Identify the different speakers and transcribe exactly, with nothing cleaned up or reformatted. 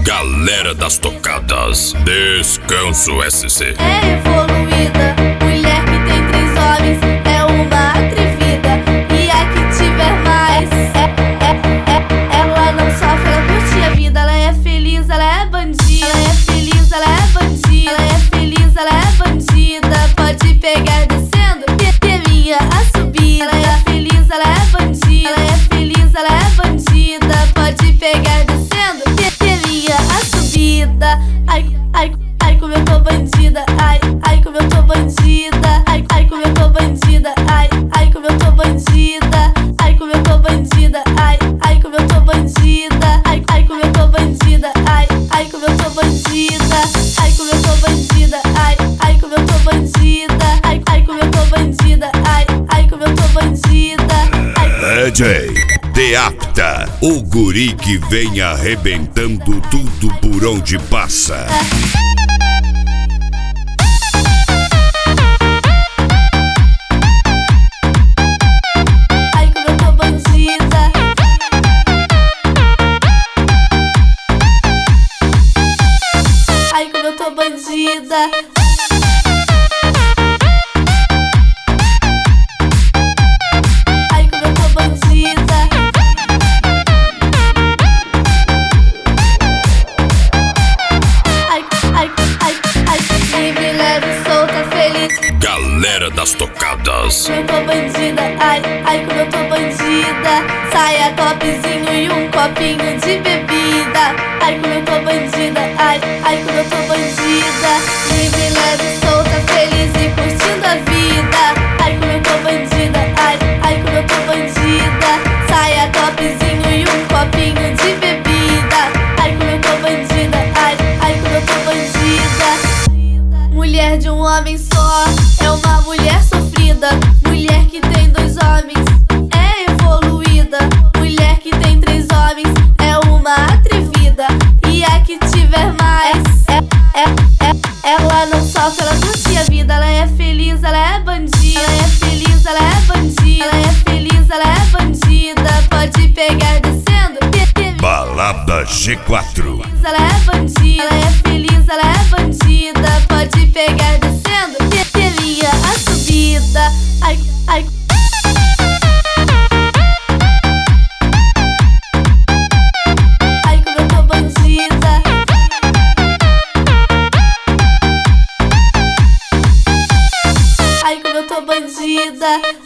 Speaker 1: Galera das tocadas, Descanso S C.
Speaker 2: É evoluída, mulher que tem três homens, é uma atrevida. E a que tiver mais, é, é, é, ela não sofre, ela curte a vida. Ela é feliz, ela é bandida. Ela é feliz, ela é bandida. Ela é feliz, ela é bandida. Pode pegar descendo, teria a subida. Ela é feliz, ela é bandida. Ela é feliz, ela é bandida. Pode pegar descendo, teria a subida. Ai, ai, ai, como eu tô bandida. Ai, ai, como eu tô bandida. Ai, ai, como eu tô bandida. Ai, ai, como eu tô bandida. Ai, como eu tô bandida. Ai, ai, como eu tô bandida. Ai, ai, como eu tô bandida. Ai, ai, como eu tô bandida. Ai, como eu tô bandida. Ai, ai, como eu tô bandida. Ai, ai, como eu tô bandida. Ai, ai, como eu tô bandida.
Speaker 1: D J Deapta, o guri que vem arrebentando tudo por onde passa.
Speaker 2: Ai, como eu tô bandida. Ai, como eu tô bandida. Ai, como eu tô bandida. Ai, ai, ai, ai, livre, leve, solta, feliz.
Speaker 1: Galera das tocadas,
Speaker 2: Como eu tô bandida, ai, ai, como eu tô bandida. Saia, topzinho e um copinho de bebida. Ai, como eu tô bandida, ai, ai, como eu tô bandida. Livre, leve, solta, feliz e curtindo a vida. Ai, como eu tô bandida, ai, ai, como eu tô bandida. Saia, topzinho e um copinho de bebida. Ai, como eu tô bandida, ai, ai, como eu tô bandida. Mulher de um homem só, é uma mulher sofrida. Mulher que tem dois homens, é evoluída. Mulher que tem três homens, é uma atrevida. E a que tiver mais, é, é, é, ela não sofre, ela curte a vida. Ela é feliz, ela é bandida. Ela é feliz, ela é bandida. Ela é feliz, ela é bandida. Pode pegar descendo,
Speaker 1: Balada G quatro.
Speaker 2: ela é bandida. Ela é feliz, ela é bandida. Pode pegar descendo.